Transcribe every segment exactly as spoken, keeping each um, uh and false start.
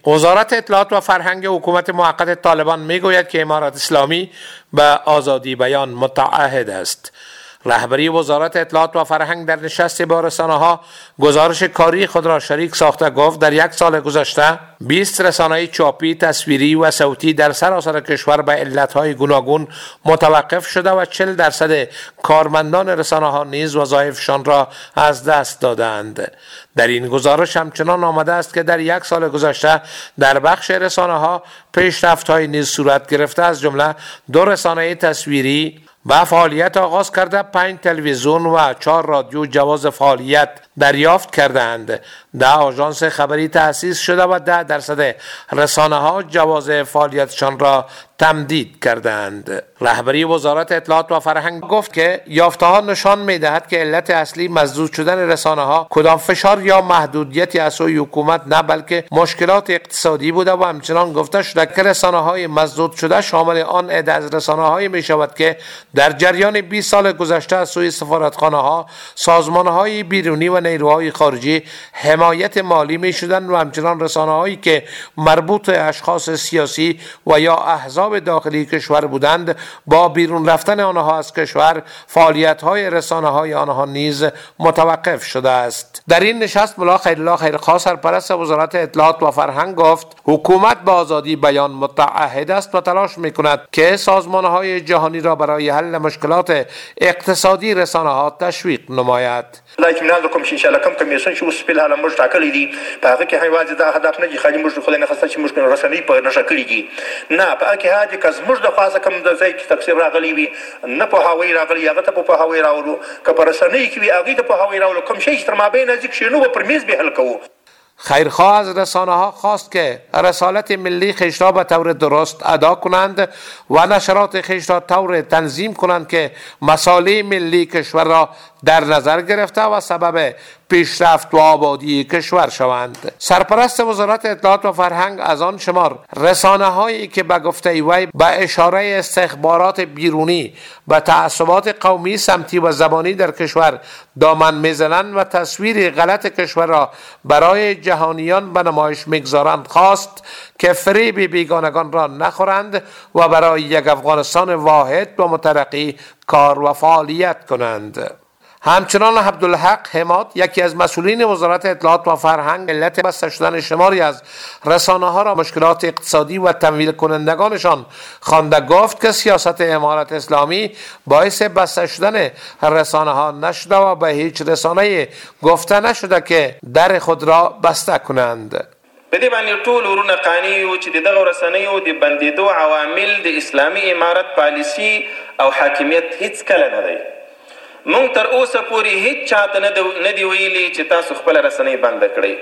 وزارت اطلاعات و فرهنگ حکومت موقت طالبان میگوید که امارت اسلامی به آزادی بیان متعهد است. رهبری وزارت اطلاعات و فرهنگ در نشست با رسانه‌ها گزارش کاری خود را شریک ساخته گفت در یک سال گذشته بیست رسانه چاپی، تصویری و صوتی در سراسر کشور به علتهای گوناگون متوقف شده و چهل درصد کارمندان رسانه‌ها نیز وظایفشان را از دست دادند. در این گزارش همچنان آمده است که در یک سال گذشته در بخش رسانه‌ها پیشرفت‌های نیز صورت گرفته، از جمله دو رسانه تصویری با فعالیت آغاز کرده، پنج تلویزیون و چهار رادیو جواز فعالیت دریافت کردند. ده آژانس خبری تأسیس شده و ده درصد رسانه ها جواز فعالیتشان را تمدید کردند. رهبری وزارت اطلاعات و فرهنگ گفت که یافته ها نشان می دهد که علت اصلی مسدود شدن رسانه ها کدام فشار یا محدودیتی از سوی حکومت نه بلکه مشکلات اقتصادی بوده و همچنان گفته شده که رسانه های مسدود شده شامل آن عده از رسانه های می شود که در جریان بیست سال گذشته از سوی سفارتخانه ها، سازمان های بیرونی و نیروهای خارجی حمایت مالی می شدند و همچنان رسانه هایی که مربوط اشخاص سیاسی و یا احزاب داخلی کشور بودند با بیرون رفتن آنها از کشور فعالیت های رسانه های آنها نیز متوقف شده است. در این نشست ملا خیرالله خیرخواه سرپرست وزارت اطلاعات و فرهنگ گفت حکومت به آزادی بیان متعهد است و تلاش می کند که سازمان های جهانی را برای حل مشکلات اقتصادی رسانه ها تشویق نماید. لکه منال کوم چې ان شاء الله کوم کمیسیون چې اوس په حاله موږ ټاکلي دي په هغه کې هیواد دا هدف نه دي خالي موږ خو نه خاصه چې موږ رسنۍ په نشه کړی دي نه په هغه کې هادي کز موږ د خاصه کوم د ځای کې تفسیر راغلی وي نه په هواوی راغلی هغه ته په هواوی راولو که په رسنۍ کې وي هغه ته په هواوی راولو کوم شي چې تر مابین نزدیک شنو و پر میز به حل کوو. خیرخواه از رسانه ها خواست که رسالت ملی خیش را به طور درست ادا کنند و نشرات خیش را طور تنظیم کنند که مصالح ملی کشور را در نظر گرفته و سبب پیشرفت و آبادی کشور شوند. سرپرست وزارت اطلاعات و فرهنگ از آن شمار رسانه هایی که به گفته وی به اشاره استخبارات بیرونی به تعصبات قومی، سمتی و زبانی در کشور دامن میزنند و تصویر غلط کشور را برای جهانیان به نمایش میگذارند خواست که فریب بیگانگان را نخورند و برای یک افغانستان واحد و مترقی کار و فعالیت کنند. همچنان عبدالحق حماد یکی از مسئولین وزارت اطلاعات و فرهنگ علت بسته شدن شماری از رسانه ها را مشکلات اقتصادی و تمویل کنندگانشان خوانده گفت که سیاست امارت اسلامی باعث بسته شدن رسانه ها نشده و به هیچ رسانه گفته نشده که در خود را بسته کنند. په دې باندې ټول ورونه قانوني او چې دغه رسنیو د بندیدو عوامل د اسلامي امارت پالیسی او حاکمیت هیڅ کله نه دی. مونږ تر اوسه پورې هیڅ چاته نه دی ویلي چې تاسو خپل رسنۍ بند کړئ.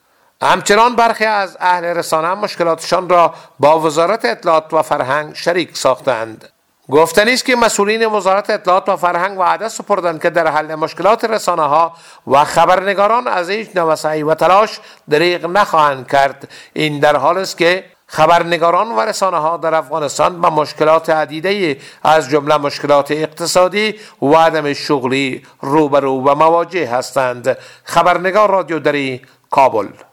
همچنان برخی از اهل رسانه مشکلاتشان را با وزارت اطلاعات و فرهنگ شریک ساختند. گفتنی است که مسئولین وزارت اطلاعات و فرهنگ وعده سپردند که در حل مشکلات رسانه ها و خبرنگاران از هیچ نوع سعی و تلاش دریغ نخواهند کرد. این در حال است که خبرنگاران و رسانه ها در افغانستان با مشکلات عدیده از جمله مشکلات اقتصادی و عدم شغلی روبرو و مواجه هستند. خبرنگار رادیو دری کابل.